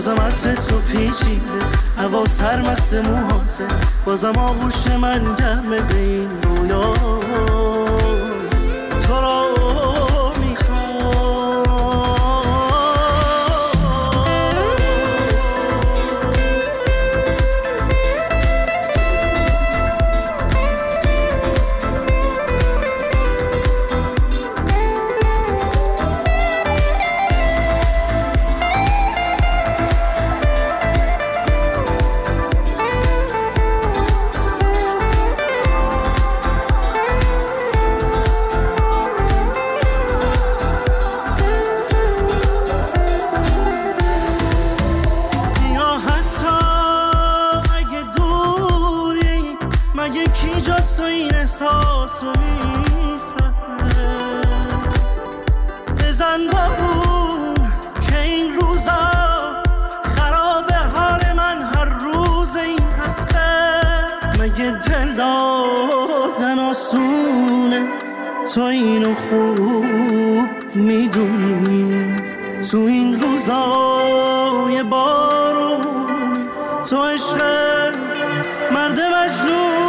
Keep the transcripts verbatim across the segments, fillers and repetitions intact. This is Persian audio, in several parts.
بازم عطر تو پیچیده، هوا سرمست موهاته، بازم آغوش من گرمه به این رویا. تو را احساسو میفهمه، بزن بارون که این روزا خراب حال من هر روز این هفته. مگه دل دادن آسونه، تو اینو خوب میدونی. تو این روزای بارون تو عشق مرد مجنون.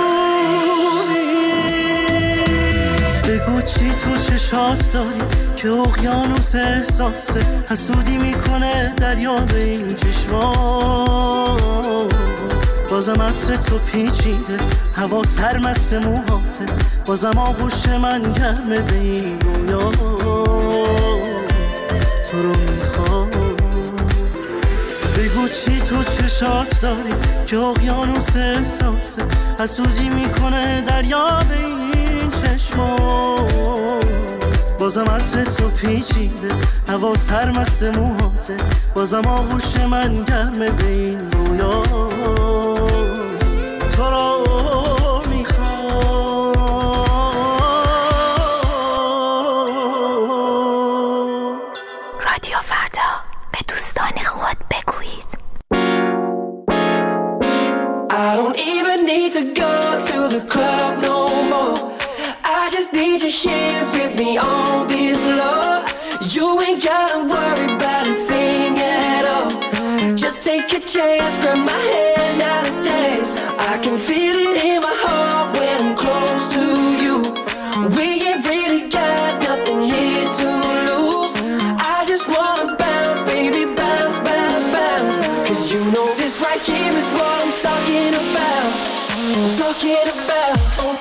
بگو چی تو چشات داری که اقیانوس احساسه، حسودی میکنه دریا به این چشما. بازم عطر تو پیچیده، هوا سرمست موهاته، بازم آغوش من گرمه به این رویا. تو رو میخوام. بگو چی تو چشات داری که اقیانوس احساسه، حسودی میکنه دریا به این چشما. بازم عطر تو پیچیده، هوا سرمست موهاته، بازم آغوش من گرمه به این رویا. تو را میخوام. رادیو فردا، به دوستان خود بگویید. I don't even need to go to the club no more. I just need you here with me on this floor. You ain't gotta worry about a thing at all. Just take a chance, grab my hand, now let's dance. I can feel it in my heart when I'm close to you. We ain't really got nothing here to lose. I just wanna bounce, baby, bounce, bounce, bounce. Cause you know this right here is what I'm talking about. I'm talking about.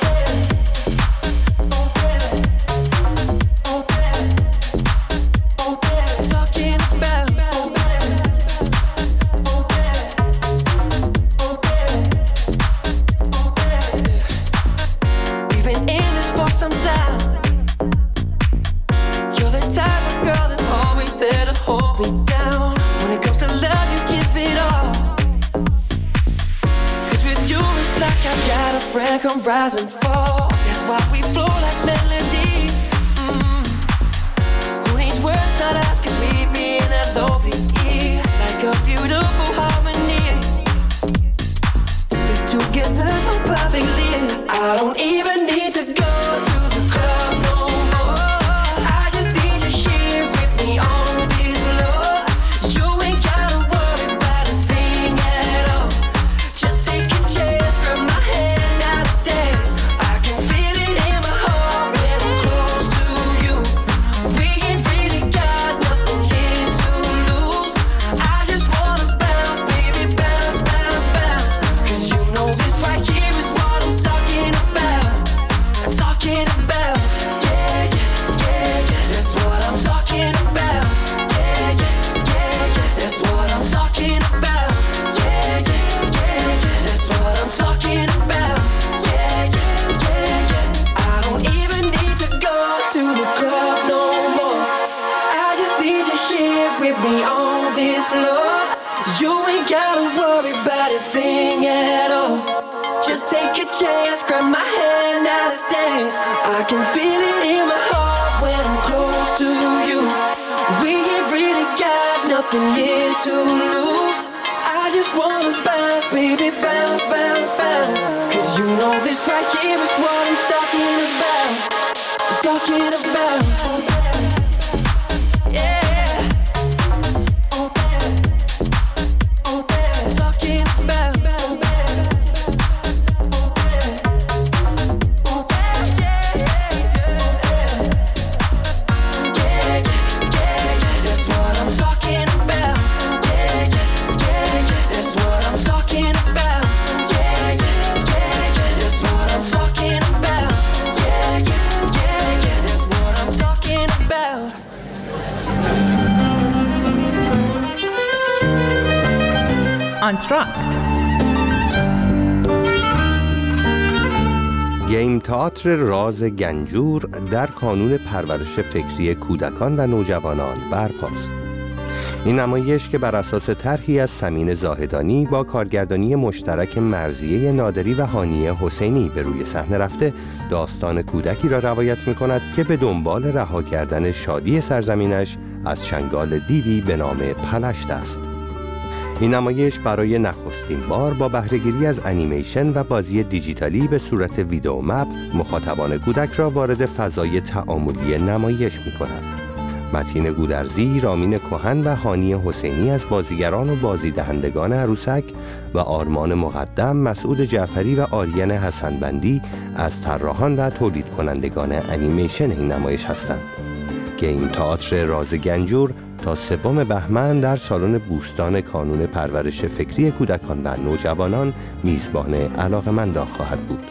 Come rise and fall. That's why we flow like melodies. Mm. Who needs words not us? Cause we be in a lovely ear, like a beautiful harmony. We together so perfectly. I don't even need to go to the club no more. I just need you here with me on this floor. You ain't gotta worry about a thing at all. Just take a chance, grab my hand. Chance, grab my hand, now let's dance. I can feel it in my heart when I'm close to you. We ain't really got nothing here to lose. I just wanna bounce, baby, bounce, bounce, bounce. Cause you know this right here is what I'm talking about. I'm talking about. Yeah. آنتراکت. گیم تئاتر راز گنجور در کانون پرورش فکری کودکان و نوجوانان برپاست. این نمایش که بر اساس طرحی از سمین زاهدانی با کارگردانی مشترک مرضیه نادری و هانیه حسینی به روی صحنه رفته، داستان کودکی را روایت می‌کند که به دنبال رها کردن شادی سرزمینش از چنگال دیوی به نام پلشت است. این نمایش برای نخستین بار با بهره‌گیری از انیمیشن و بازی دیجیتالی به صورت ویدئو مپ مخاطبان کودک را وارد فضای تعاملی نمایش می‌کند. متین گودرزی، رامین کهن و هانی حسینی از بازیگران و بازیدهندگان عروسک و آرمان مقدم، مسعود جعفری و آریان حسنبندی از طراحان و تولید کنندگان انیمیشن این نمایش هستند. گیم تئاتر راز گنجور تا سوم بهمن در سالن بوستان کانون پرورش فکری کودکان و نوجوانان میزبان علاقه‌مندان خواهد بود.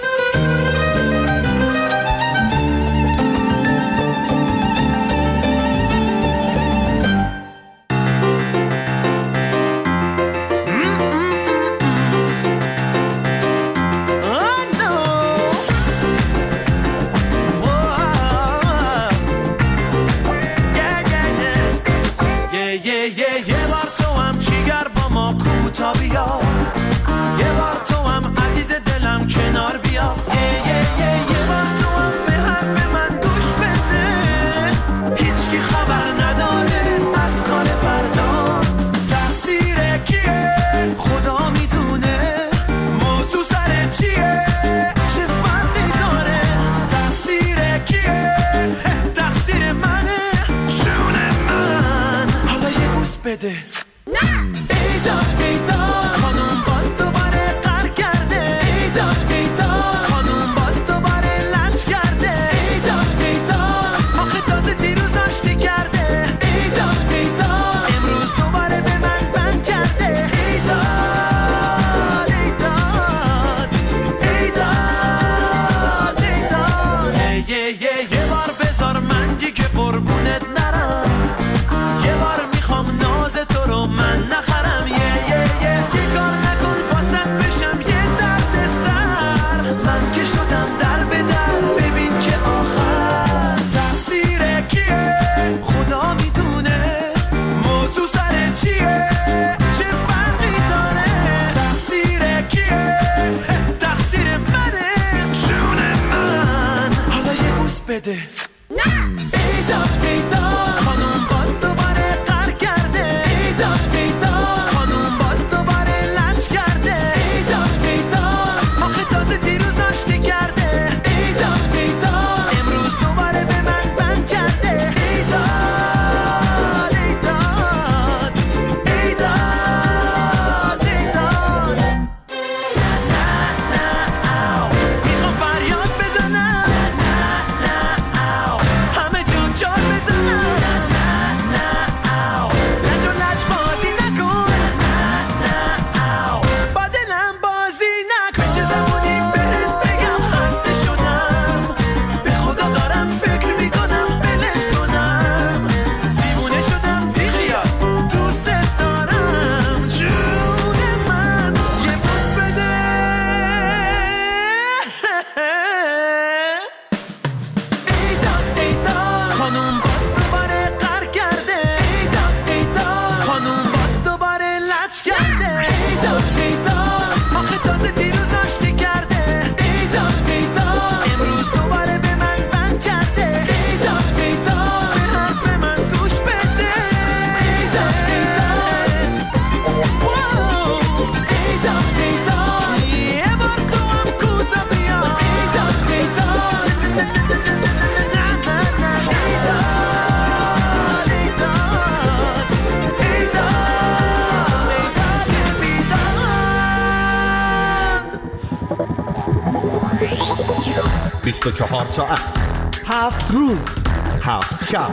بیست و چهار ساعت، هفت روز، هفت شب،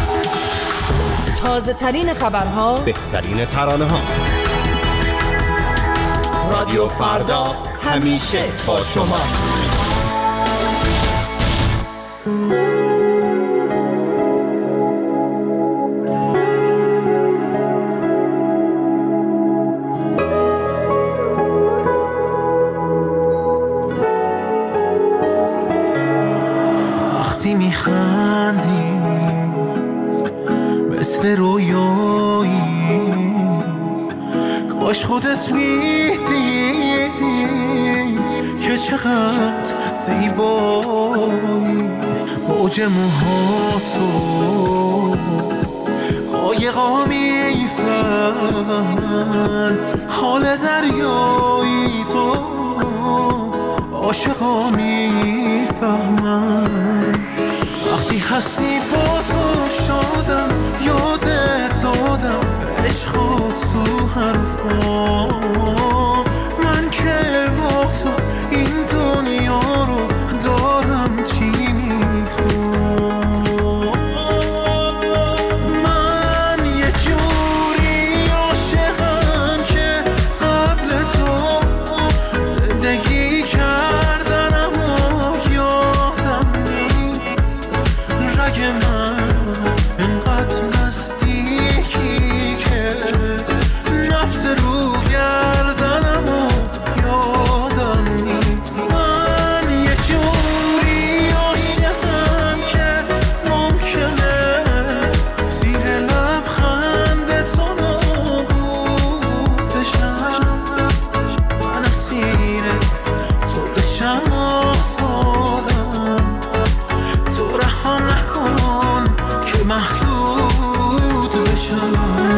تازه ترین خبرها، بهترین ترانه ها. رادیو فردا همیشه با شماست. کاش خودت میدیدی که چقدر زیبایی. موج موهاتو قایقا میفهمن، حال دریایی تو عاشقا میفهمن. وقتی هستی با تو شادم، یادت دادم عشق تو حرفا. من که با تو این دنیا رو دارم چی میخوام. من یه جوری عاشقم که قبل تو زندگی کردن اما یادم نیست. رگ من انقدر نزدیکی که نفس رو گردنم و یادم نیست. من یه جوری عاشقم که ممکنه زیر لبخند تو نابود بشم. من اسیر تو بشم آزادم، تو رحم نکن که محدود بشم.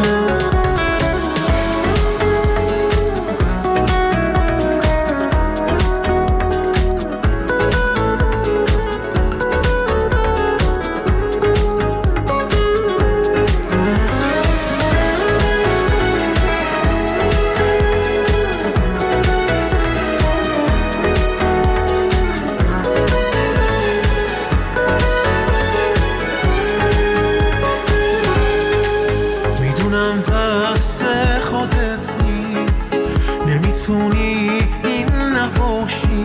میدونم دست خودت نیست، نمیتونی این نباشی،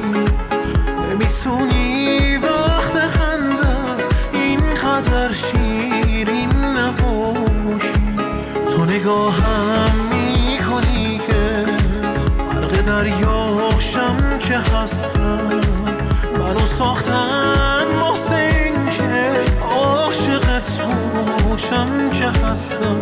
نمیتونی وقت خندت اینقدر شیرین نباشی. تو نگاهم میکنی که غرق دریاشم که هستم. منو ساختن واسه این که عاشقت باشم که هستم.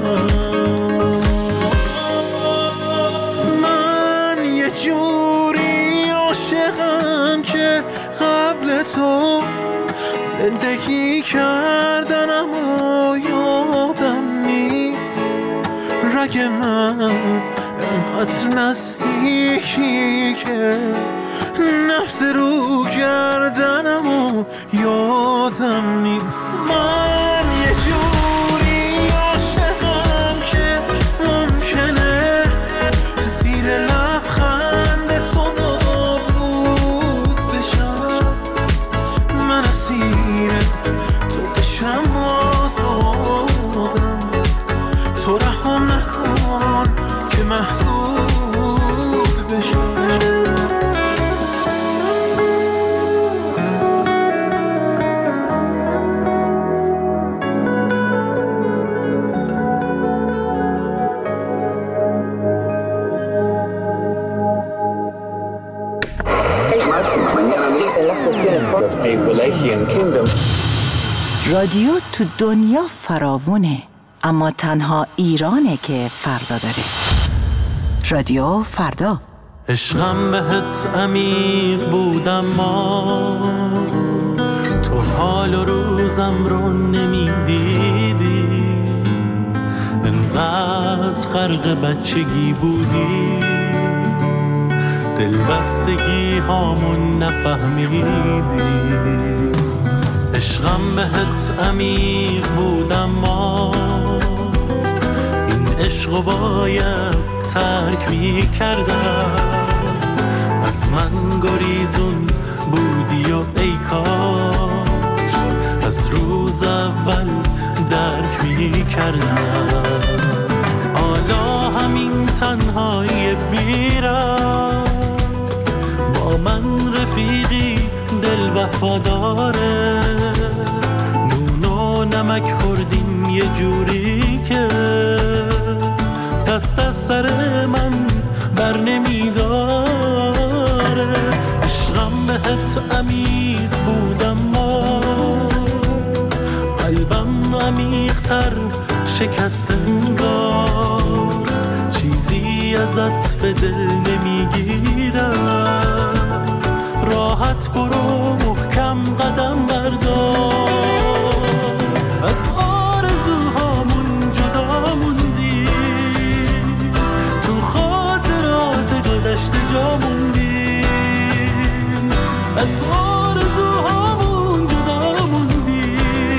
من یه جوری عاشقم که قبل تو زندگی کردن اما یادم نیست. رگ من انقدر نزدیکی که نفس رو گردنم و یادم نیست. من یه جوری عاشقم که ممکنه زیر لبخند تو نابود بشم. من اسیر تو بشم آزادم، تو رحم نکن که محدود بشم. رادیو تو دنیا فراوونه، اما تنها ایرانه که فردا داره. رادیو فردا. عشقم بهت عمیق بودم، ما تو حال و روزم رو نمیدیدی. انقدر غرق بچگی بودی، دلبستگی هامون نفهمیدی. عشقم بهت عمیق بودم، ما این عشقو باید ترک می کردم. از من گریزون بودی و ای کاش از روز اول درک می کردم. حالا همین تنهایی بیرم، با من رفیقی دل وفاداره. نون و نمک خوردیم یه جوری که دست از سر من بر نمیداره. عشقم بهت عمیق بودم، ما عمیق‌تر شکست انگار چیزی چیزی ازت به دل نمیگیرم. راحت برو محکم قدم بردار. از آرزوهامون جدا موندی، تو خاطرات گذشته جا موندی. از آرزوهامون جدا موندی،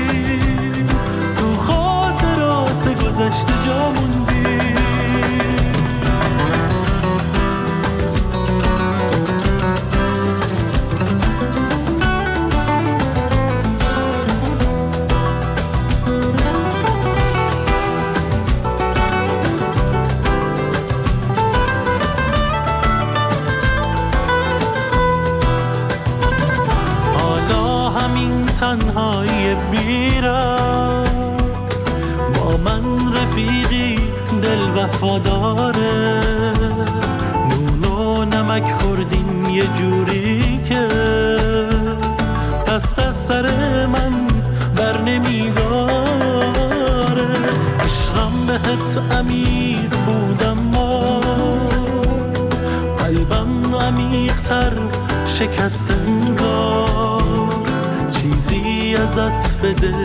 تو خاطرات گذشته جا موندی. تنهایی بیرم با من رفیقی دل وفاداره. نون و نمک خوردیم یه جوری که دست از سر من بر نمیداره. عشقم بهت امید بودم ما، قلبم عمیق‌تر شکست انگار. چیزی ازت به دل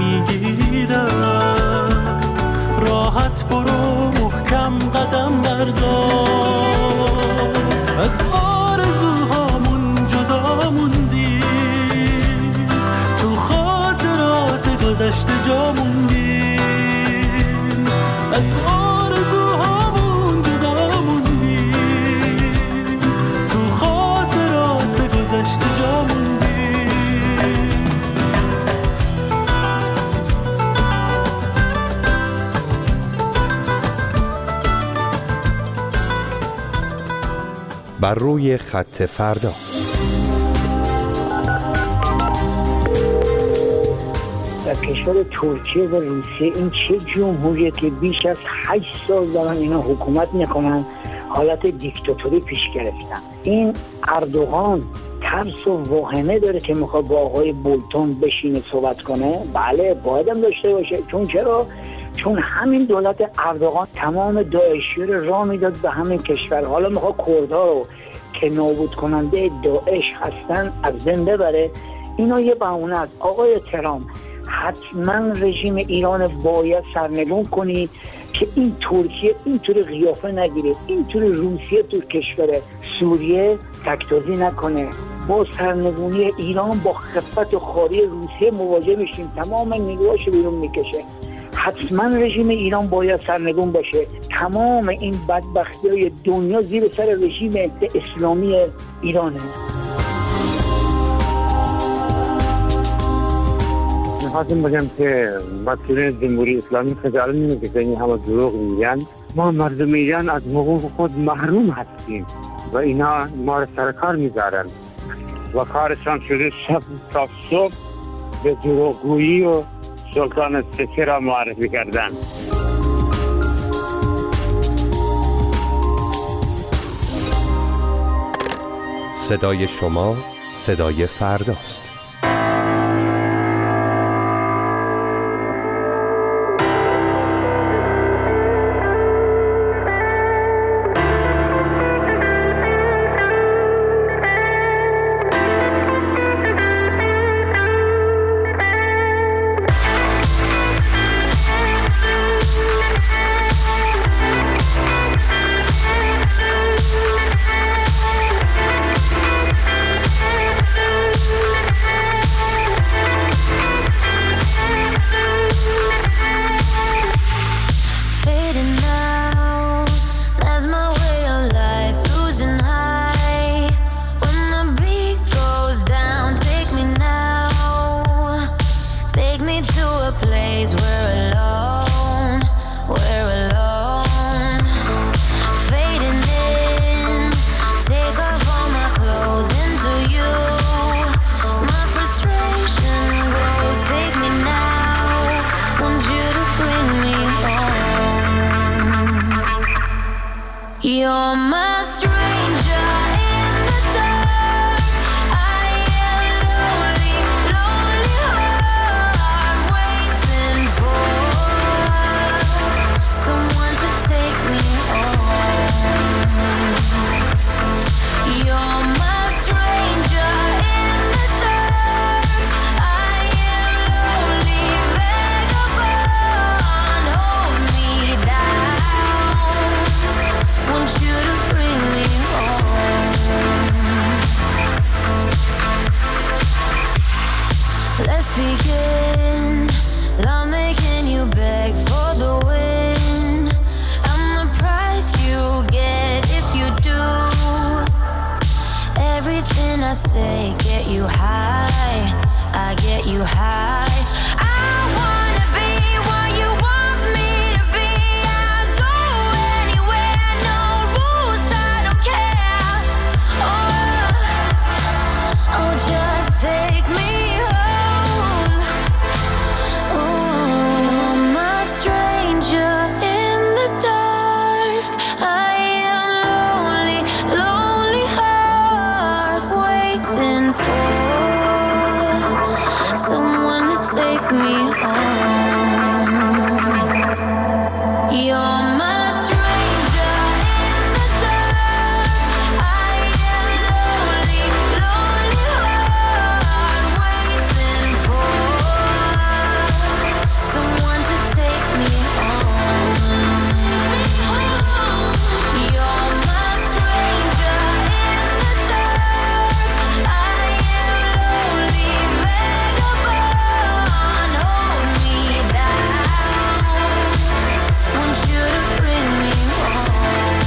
نمیگیرم. راحت برو محکم قدم بردار. از آرزوهامون جدا موندی، تو خاطرات گذشته جا موندی. از آرزوهامون جدا موندی، تو خاطرات گذشته جا موندی. بر روی خط فردا. در کشور ترکیه و روسیه این چه جمهوریه که بیش از هشت سال دارن اینا حکومت میکنن، حالت دیکتاتوری پیش گرفتن. این اردوغان ترس و واهمه داره که میخواد با آقای بولتون بشینه صحبت کنه. بله باید هم داشته باشه. چون چرا؟ چون همین دولت اردوغان تمام داعشی رو راه میداد به همین کشور. حالا میخواد کردها رو که نابود کننده داعش هستن از بین ببره. اینا یه بهونه است. آقای ترامپ حتما رژیم ایران باید سرنگون کنی که این ترکیه اینطوری قیافه نگیره، اینطوری روسیه تو کشور سوریه تکتازی نکنه. با سرنگونی ایران با خفت و خاری روسیه مواجه میشیم، تمام نیروهاش بیرون میکشه. حتما رژیم ایران باید سرنگون باشه. تمام این بدبختی‌های دنیا زیر سر رژیم اسلامی ایرانه. میخواستم بگم که مسئولین جمهوری اسلامی خجالت نمیکشن، این همه دروغ میگن. ما مردم ایران از حقوق خود محروم هستیم و اینا ما را سرکار میذارن و کارشان شده شب تا صبح به دروغگویی و سلطان سکه را معرفی کردن. صدای شما صدای فرداست. You're my stranger in the dark. I am lonely, lonely heart, waiting for someone to take me home. me home. You're my stranger in the dark. I am lonely, lonely heart waiting for someone to take me home. You're my stranger in the dark. I am lonely, vagabond. Hold me down. Want you to bring me home.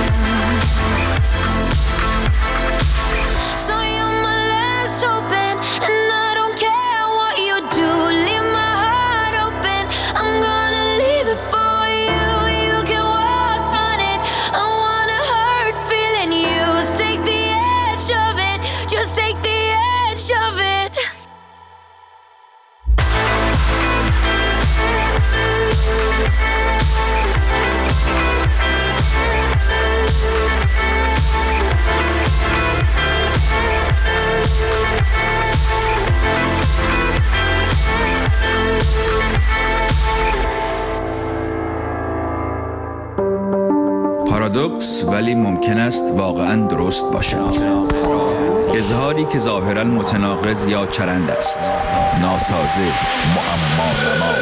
So you're my last hope, and I don't care what you do. Leave my heart open. I'm gonna leave it for you. You can walk on it. I want a hurt feeling you. Take the edge of it. Just take the edge of it. پارادوکس ولی ممکن است واقعاً درست باشد. اظهاری که ظاهراً متناقض یا چرند است. ناسازه، معما.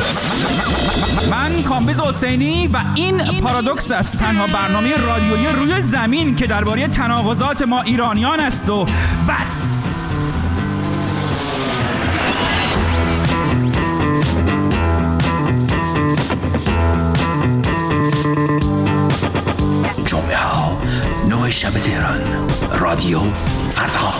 من کامبیز حسینی و این پارادوکس است، تنها برنامه رادیویی روی زمین که درباره تناقضات ما ایرانیان است و بس. جمعه ها نه شب تهران، رادیو فردا.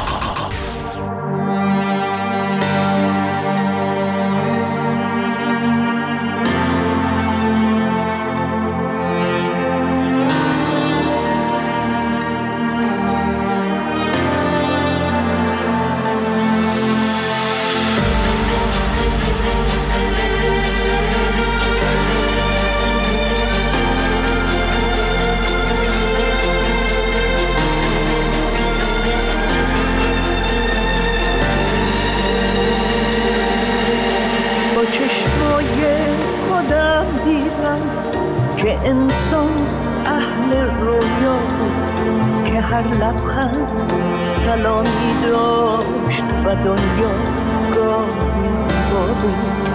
انسان اهل رویا بود که هر لبخند سلامی داشت و دنیا گاهی زیبا بود.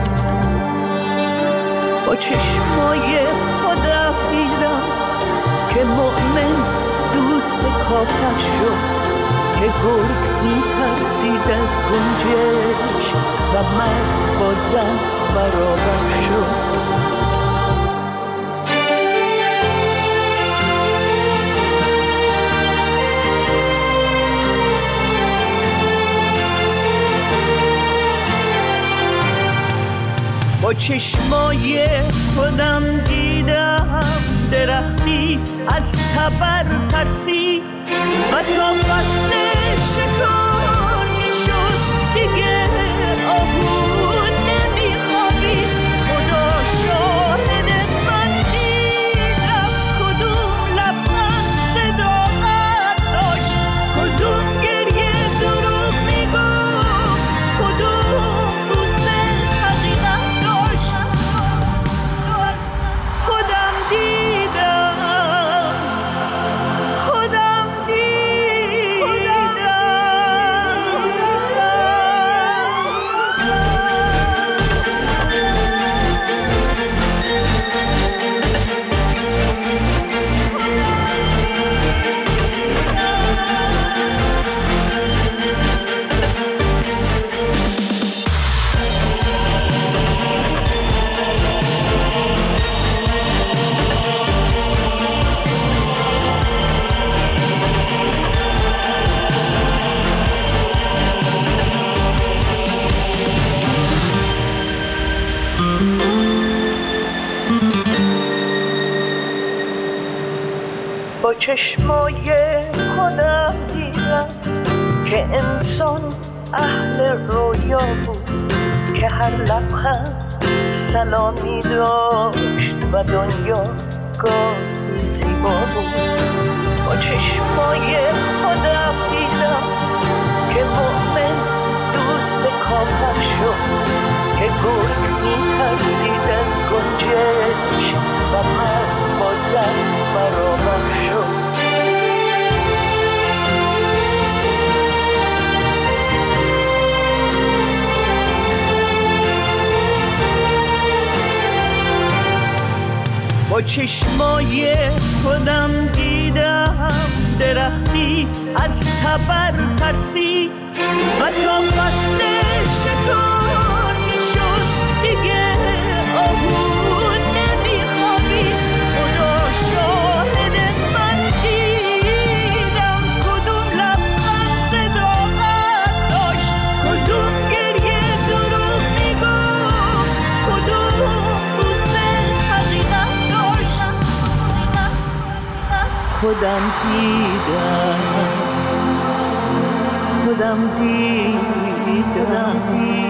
با چشمای خودم دیدم که مؤمن دوست کافر شد، که گرگ میترسید از گنجش و مرد با زن برابر شد. با چشمای خودم دیدم درختی از تبر ترسید و تا فصل شکار میشد دیگه آبون نمیخوابید. خدا شاهد من دیدم کدوم لبخند صداقت داشت، کدوم گریه دروغ میگفت، کدوم بوسه حقیقت داشت. خودم دیدم خودم با چشمای خودم دیدم که انسان اهل رویا بود، که هر لبخند سلامی داشت و دنیا گاهی زیبا بود. با چشمای خودم دیدم که مؤمن دوست کافر شد، که گل میترسید از گنجش و من بازم برابر شد. با چشمای خودم دیدم درختی از تبر ترسی و تا فصل شکار میشد دیگه آبون نمیخوابی. خدا شاهد من دیدم کدوم لبخند صداقت داشت، کدوم گریه دروغ میگفت، کدوم بوسه حقیقت داشت. خودم دیدم خودم دیدم